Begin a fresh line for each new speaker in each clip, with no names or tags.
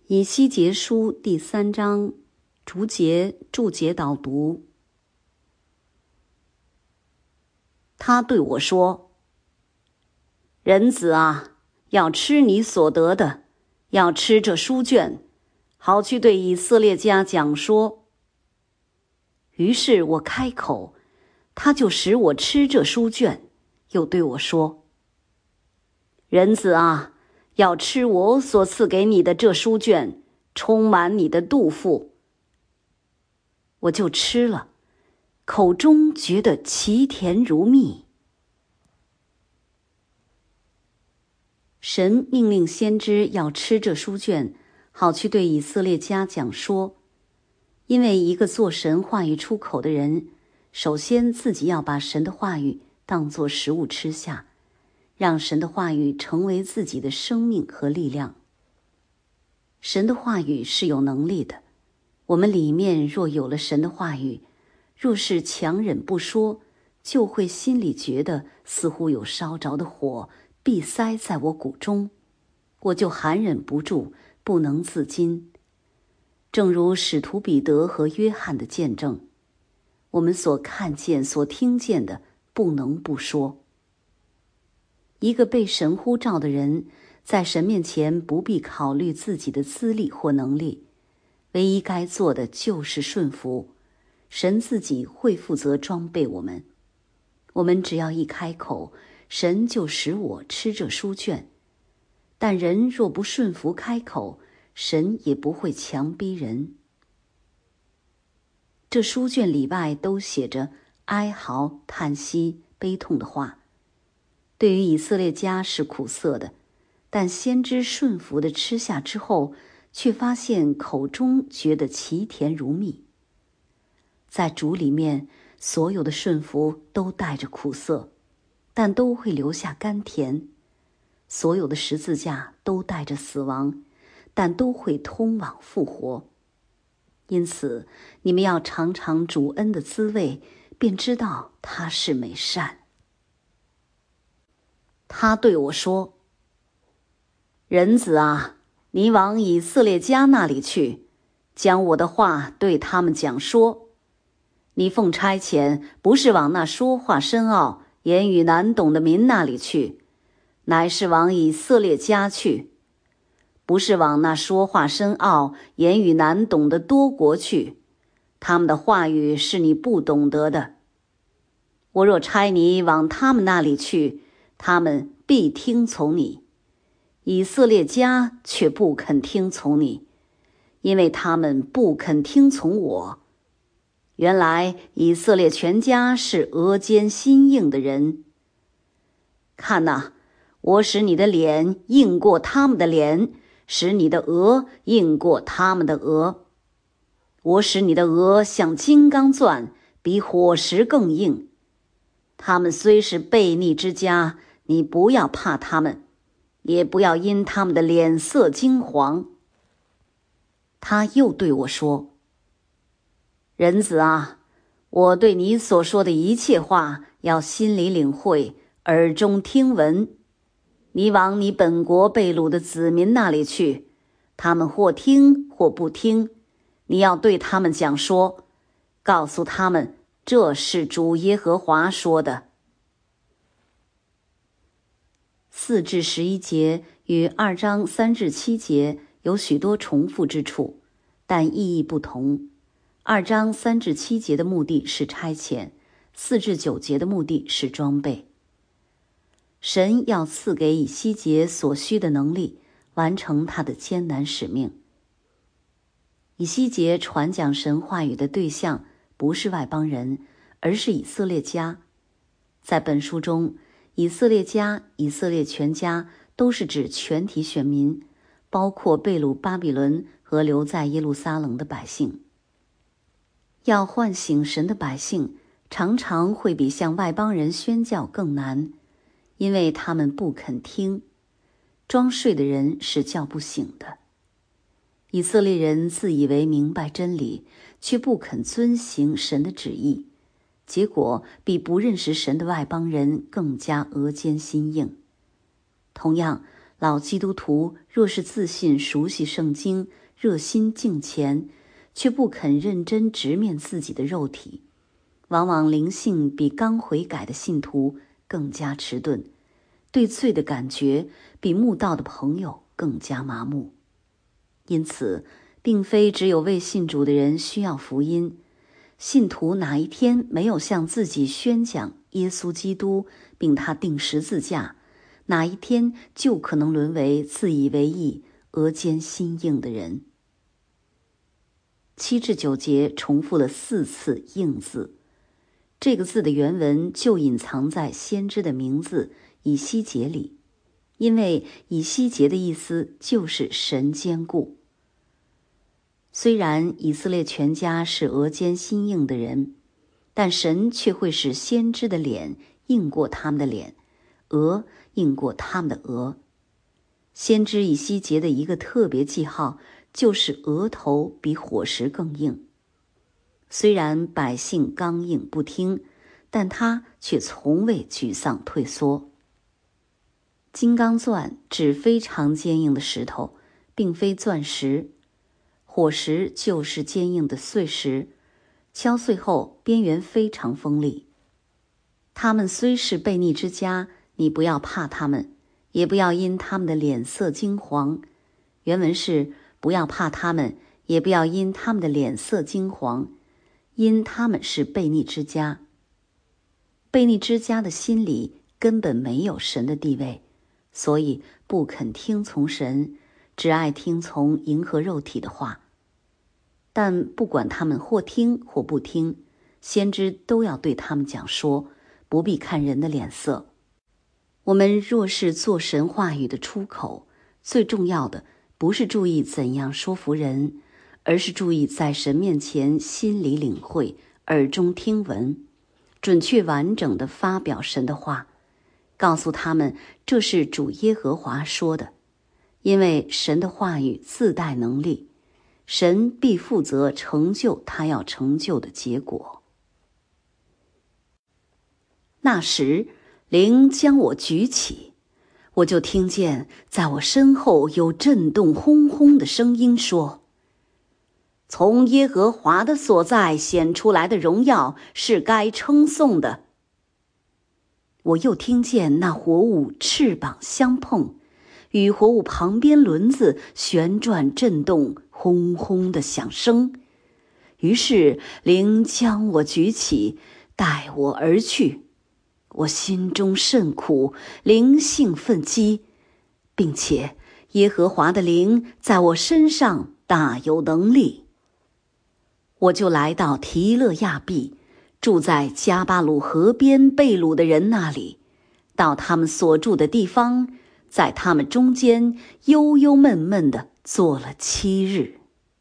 以西结书第3章注解导读。他对我说：人子啊，要吃你所得的，要吃这书卷，好去对以色列家讲说。于是我开口，他就使我吃这书卷，又对我说：人子啊，要吃我所赐给你的这书卷，充满你的肚腹。我就吃了，口中觉得其甜如蜜。神命令先知要吃这书卷，好去对以色列家讲说。因为一个做神话语出口的人，首先自己要把神的话语当作食物吃下，让神的话语成为自己的生命和力量。神的话语是有能力的，我们里面若有了神的话语，若是强忍不说，就会心里觉得似乎有烧着的火闭塞在我骨中，我就含忍不住，不能自禁。正如使徒彼得和约翰的见证，我们所看见所听见的不能不说。一个被神呼召的人，在神面前不必考虑自己的资历或能力，唯一该做的就是顺服，神自己会负责装备我们。我们只要一开口，神就使我吃这书卷。但人若不顺服开口，神也不会强逼人。这书卷里外都写着哀嚎、叹息、悲痛的话。对于以色列家是苦涩的，但先知顺服的吃下之后，却发现口中觉得其甜如蜜。在主里面，所有的顺服都带着苦涩，但都会留下甘甜；所有的十字架都带着死亡，但都会通往复活。因此，你们要尝尝主恩的滋味，便知道他是美善。他对我说：人子啊，你往以色列家那里去，将我的话对他们讲说。你奉差遣，不是往那说话深奥、言语难懂的民那里去，乃是往以色列家去。不是往那说话深奥、言语难懂的多国去，他们的话语是你不懂得的。我若差你往他们那里去，他们必听从你。以色列家却不肯听从你，因为他们不肯听从我。原来以色列全家是额间心硬的人。看哪，我使你的脸硬过他们的脸，使你的额硬过他们的额。我使你的额像金刚钻，比火石更硬。他们虽是悖逆之家，你不要怕他们，也不要因他们的脸色惊惶。他又对我说：人子啊，我对你所说的一切话，要心里领会，耳中听闻。你往你本国被掳的子民那里去，他们或听或不听，你要对他们讲说，告诉他们，这是主耶和华说的。4至11节与2章3至7节有许多重复之处，但意义不同。2章3至7节的目的是差遣，4至9节的目的是装备。神要赐给以西结所需的能力，完成他的艰难使命。以西结传讲神话语的对象不是外邦人，而是以色列家。在本书中，以色列家、以色列全家都是指全体选民，包括被掳巴比伦和留在耶路撒冷的百姓。要唤醒神的百姓，常常会比向外邦人宣教更难，因为他们不肯听。装睡的人是叫不醒的。以色列人自以为明白真理，却不肯遵行神的旨意，结果比不认识神的外邦人更加额间心硬。同样， 老基督徒若是自信熟悉圣经，热心敬虔，却不肯认真直面自己的肉体，往往灵性比刚悔改的信徒更加迟钝，对罪的感觉比慕道的朋友更加麻木。因此，并非只有未信主的人需要福音，信徒哪一天没有向自己宣讲耶稣基督并他钉十字架，哪一天就可能沦为自以为义、额间心硬的人。7至9节重复了4次硬字，这个字的原文就隐藏在先知的名字以西结里，因为以西结的意思就是神坚固。虽然以色列全家是额间心硬的人，但神却会使先知的脸硬过他们的脸，额硬过他们的额。先知以西结的一个特别记号就是额头比火石更硬。虽然百姓刚硬不听，但他却从未沮丧退缩。金刚钻指非常坚硬的石头，并非钻石。火石就是坚硬的碎石，敲碎后边缘非常锋利。他们虽是悖逆之家，你不要怕他们，也不要因他们的脸色惊惶。原文是不要怕他们，也不要因他们的脸色惊惶，因他们是悖逆之家。悖逆之家的心里根本没有神的地位，所以不肯听从神，只爱听从迎合肉体的话。但不管他们或听或不听，先知都要对他们讲说，不必看人的脸色。我们若是做神话语的出口，最重要的不是注意怎样说服人，而是注意在神面前心里领会，耳中听闻，准确完整地发表神的话，告诉他们这是主耶和华说的。因为神的话语自带能力，神必负责成就他要成就的结果。那时，灵将我举起，我就听见在我身后有震动轰轰的声音说：从耶和华的所在显出来的荣耀是该称颂的。我又听见那活物翅膀相碰，与活物旁边轮子旋转震动，轰轰的响声。于是灵将我举起，带我而去。我心中甚苦，灵性愤激，并且耶和华的灵在我身上大有能力。我就来到提勒亚毕，住在加巴鲁河边被掳的人那里，到他们所住的地方，在他们中间忧忧闷闷地坐了7日。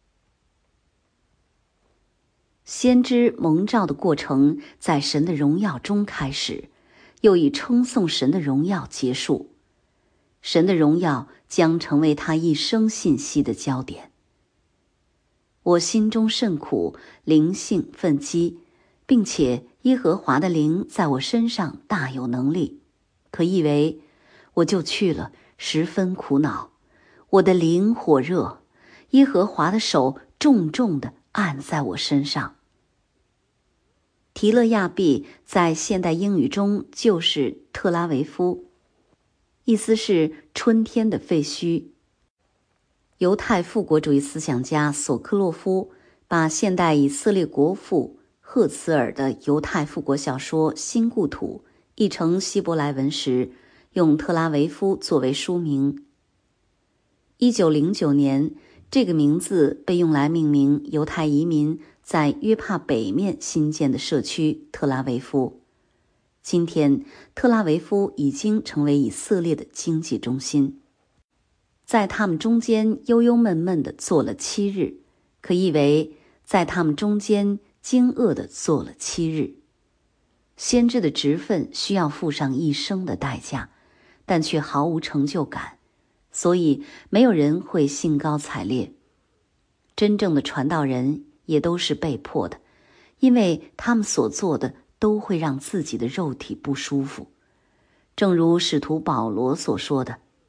先知蒙召的过程在神的荣耀中开始，又以称颂神的荣耀结束。神的荣耀将成为他一生信息的焦点。我心中甚苦，灵性愤激，并且耶和华的灵在我身上大有能力，可译为我就去了，十分苦恼，我的灵火热，耶和华的手重重地按在我身上。提勒亚毕在现代英语中就是特拉维夫，意思是春天的废墟。犹太复国主义思想家索克洛夫把现代以色列国父赫茨尔的犹太复国小说《新故土》译成希伯来文时，用特拉维夫作为书名。1909年，这个名字被用来命名犹太移民在约帕北面新建的社区特拉维夫。今天，特拉维夫已经成为以色列的经济中心。在他们中间忧忧闷闷地坐了7日，可译为在他们中间惊愕地坐了7日。先知的职分需要付上一生的代价，但却毫无成就感，所以没有人会兴高采烈。真正的传道人也都是被迫的，因为他们所做的都会让自己的肉体不舒服。正如使徒保罗所说的，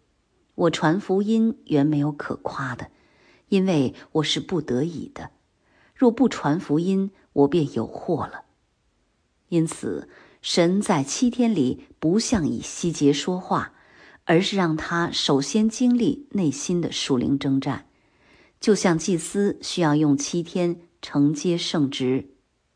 我传福音原没有可夸的，因为我是不得已的。若不传福音，我便有祸了。因此，神在7天里不像以西结说话，而是让他首先经历内心的属灵征战，就像祭司需要用7天承接圣职。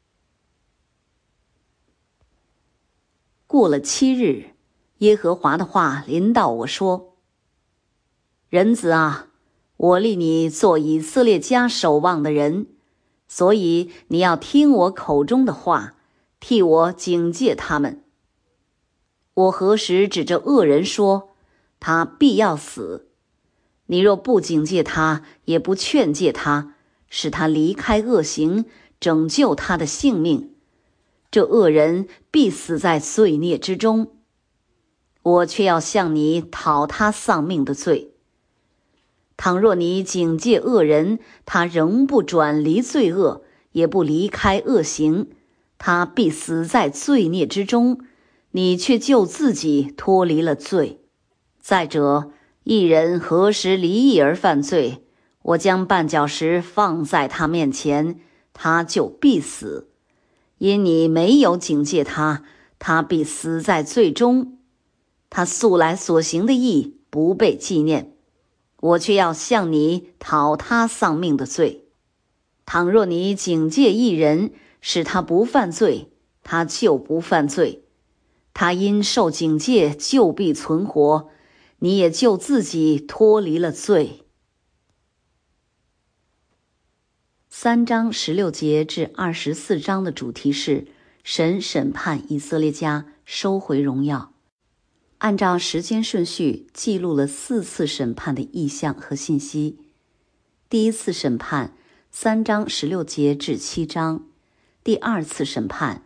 过了7日，耶和华的话临到我说：人子啊，我立你做以色列家守望的人，所以你要听我口中的话，替我警戒他们。我何时指着恶人说，他必要死？你若不警戒他，也不劝诫他，使他离开恶行，拯救他的性命，这恶人必死在罪孽之中。我却要向你讨他丧命的罪。倘若你警戒恶人，他仍不转离罪恶，也不离开恶行，他必死在罪孽之中，你却救自己脱离了罪。再者，一人何时离义而犯罪，我将绊脚石放在他面前，他就必死。因你没有警戒他，他必死在罪中。他素来所行的义不被纪念，我却要向你讨他丧命的罪。倘若你警戒一人，使他不犯罪，他就不犯罪。他因受警戒就必存活，你也救自己脱离了罪。3章16节至24章的主题是神审判以色列家，收回荣耀。按照时间顺序记录了4次审判的意象和信息。第一次审判3章16节至7章，第2次审判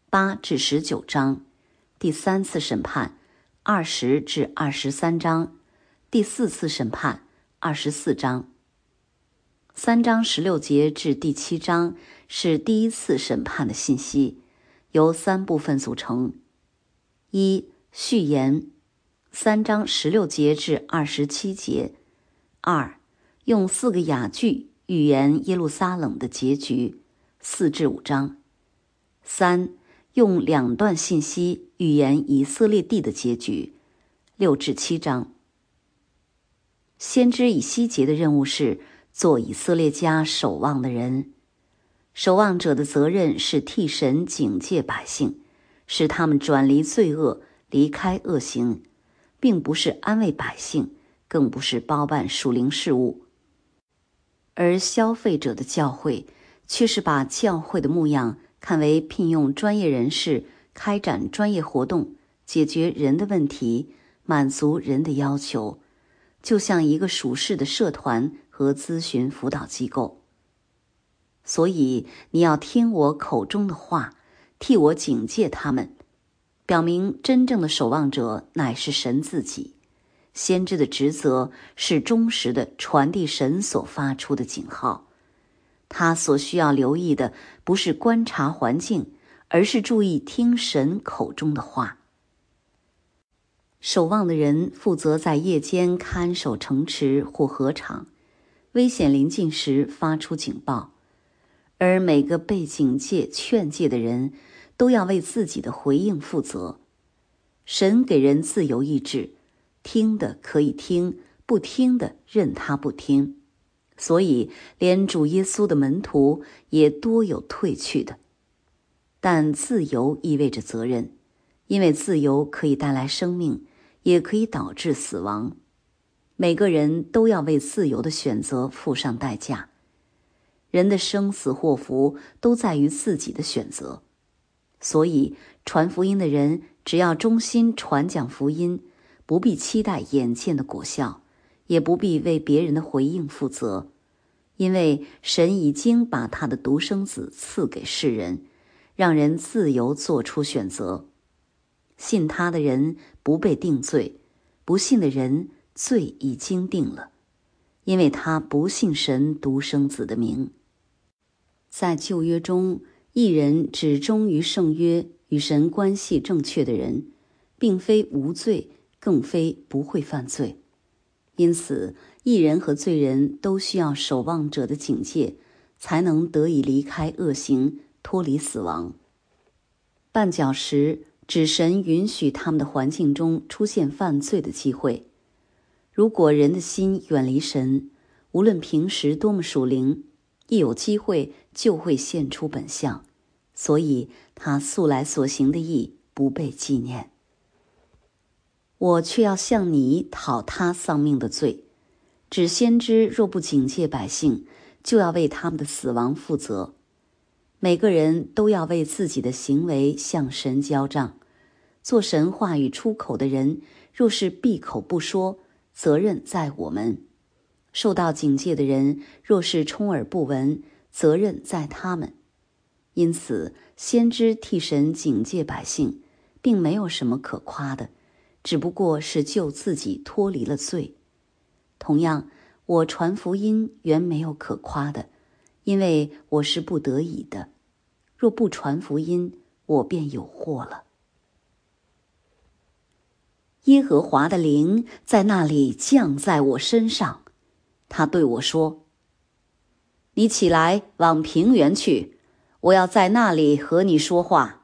8至19章，第3次审判20至23章，第4次审判24章。3章16节至第7章是第一次审判的信息，由3部分组成。1、序言，3章16节至27节。2、用4个雅句预言耶路撒冷的结局，4至5章。3、用2段信息预言以色列地的结局，6至7章。先知以西结的任务是做以色列家守望的人。守望者的责任是替神警戒百姓，使他们转离罪恶，离开恶行，并不是安慰百姓，更不是包办属灵事务。而消费者的教会却是把教会的牧养看为聘用专业人士，开展专业活动，解决人的问题，满足人的要求，就像一个属世的社团和咨询辅导机构。所以你要听我口中的话，替我警戒他们，表明真正的守望者乃是神自己。先知的职责是忠实地传递神所发出的警号，他所需要留意的不是观察环境，而是注意听神口中的话。守望的人负责在夜间看守城池或河场，危险临近时发出警报，而每个被警戒劝诫的人都要为自己的回应负责。神给人自由意志，听的可以听，不听的任他不听。所以连主耶稣的门徒也多有退去的。但自由意味着责任，因为自由可以带来生命，也可以导致死亡。每个人都要为自由的选择付上代价。人的生死祸福都在于自己的选择。所以传福音的人只要忠心传讲福音，不必期待眼见的果效，也不必为别人的回应负责，因为神已经把他的独生子赐给世人，让人自由做出选择。信他的人不被定罪，不信的人罪已经定了，因为他不信神独生子的名。在旧约中，一人只忠于圣约，与神关系正确的人，并非无罪，更非不会犯罪。 因此，义人和罪人都需要守望者的警戒，才能得以离开恶行，脱离死亡。绊脚石指神允许他们的环境中出现犯罪的机会。如果人的心远离神，无论平时多么属灵，一有机会就会现出本相，所以他素来所行的义不被纪念。我却要向你讨他丧命的罪，指先知若不警戒百姓，就要为他们的死亡负责。每个人都要为自己的行为向神交账。做神话语出口的人，若是闭口不说，责任在我们；受到警戒的人，若是充耳不闻，责任在他们。因此，先知替神警戒百姓，并没有什么可夸的，只不过是救自己脱离了罪。同样，我传福音原没有可夸的，因为我是不得已的。若不传福音，我便有祸了。耶和华的灵在那里降在我身上，他对我说：你起来往平原去，我要在那里和你说话。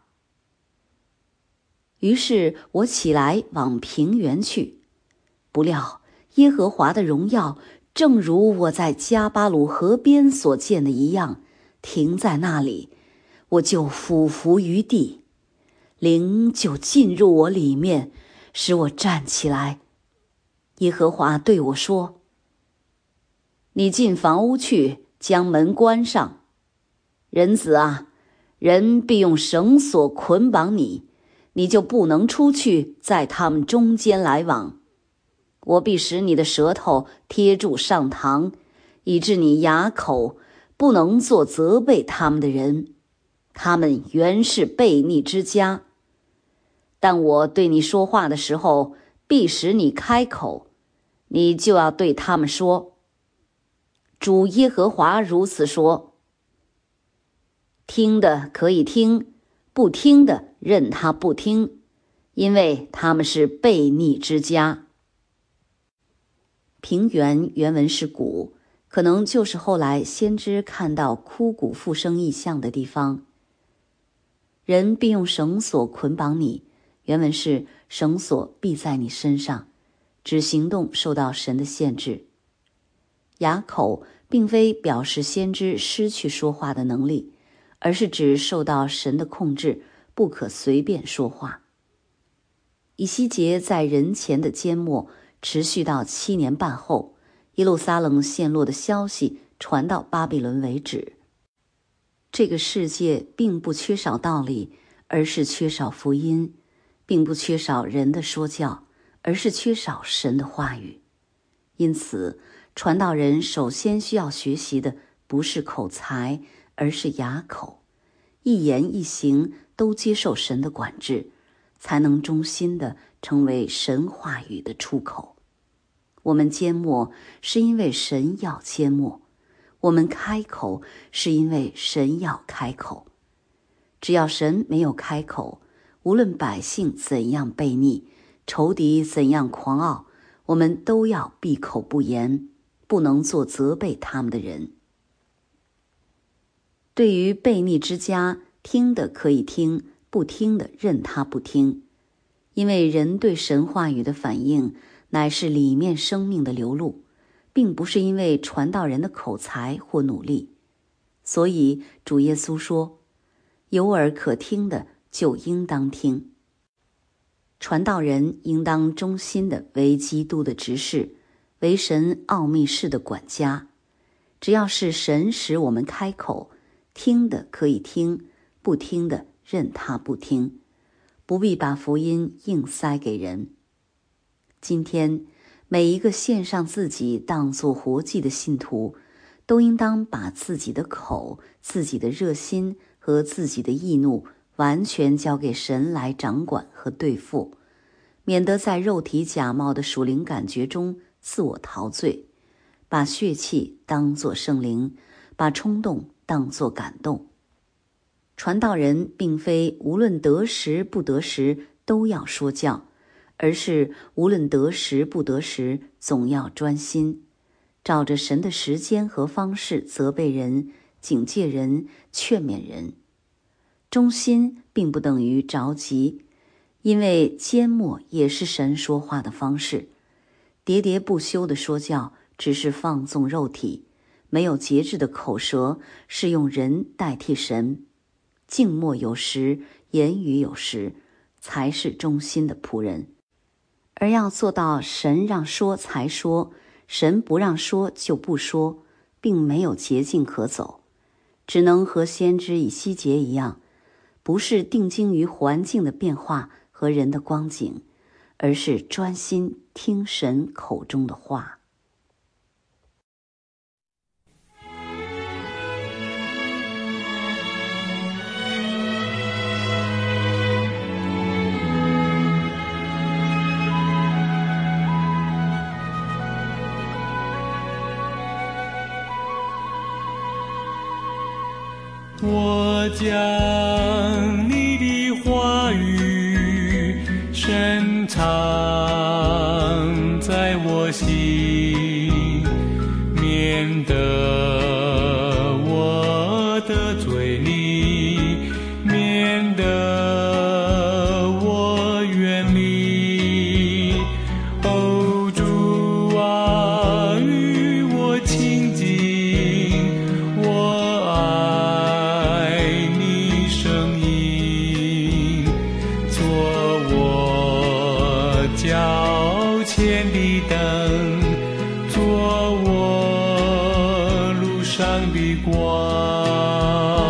于是我起来往平原去，不料耶和华的荣耀正如我在加巴鲁河边所见的一样，停在那里，我就俯伏于地，灵就进入我里面，使我站起来。耶和华对我说：你进房屋去，将门关上。人子啊，人必用绳索捆绑你，你就不能出去，在他们中间来往。我必使你的舌头贴住上膛，以致你哑口，不能做责备他们的人。他们原是悖逆之家。但我对你说话的时候，必使你开口，你就要对他们说：主耶和华如此说。听的可以听，不听的任他不听，因为他们是悖逆之家。平原原文是谷，可能就是后来先知看到枯骨复生异象的地方。人必用绳索捆绑你，原文是绳索必在你身上，指行动受到神的限制。哑口并非表示先知失去说话的能力，而是指受到神的控制，不可随便说话。以西结在人前的缄默持续到7年半后，耶路撒冷陷落的消息传到巴比伦为止。这个世界并不缺少道理，而是缺少福音；并不缺少人的说教，而是缺少神的话语。因此，传道人首先需要学习的不是口才，而是哑口，一言一行都接受神的管制，才能忠心地成为神话语的出口。我们缄默是因为神要缄默，我们开口是因为神要开口。只要神没有开口，无论百姓怎样悖逆，仇敌怎样狂傲，我们都要闭口不言，不能做责备他们的人。对于悖逆之家，听的可以听，不听的任他不听。因为人对神话语的反应，乃是里面生命的流露，并不是因为传道人的口才或努力。所以主耶稣说：有耳可听的就应当听。传道人应当忠心的为基督的执事，为神奥秘事的管家。只要是神使我们开口，听的可以听，不听的任他不听，不必把福音硬塞给人。今天每一个献上自己当作活祭的信徒，都应当把自己的口、自己的热心和自己的义怒完全交给神来掌管和对付，免得在肉体假冒的属灵感觉中自我陶醉，把血气当作圣灵，把冲动当作感动。传道人并非无论得时不得时都要说教， 而是无论得时不得时，总要专心，照着神的时间和方式责备人、警戒人、劝勉人。忠心并不等于着急，因为缄默也是神说话的方式。喋喋不休的说教只是放纵肉体，没有节制的口舌是用人代替神。静默有时，言语有时，才是忠心的仆人。而要做到神让说才说，神不让说就不说，并没有捷径可走，只能和先知以西结一样，不是定睛于环境的变化和人的光景，而是专心听神口中的话。
我将你的话语深藏在我心，免得我的罪里，免得我远离。哦，主啊，与我亲近，我爱你声音，做我脚前的灯。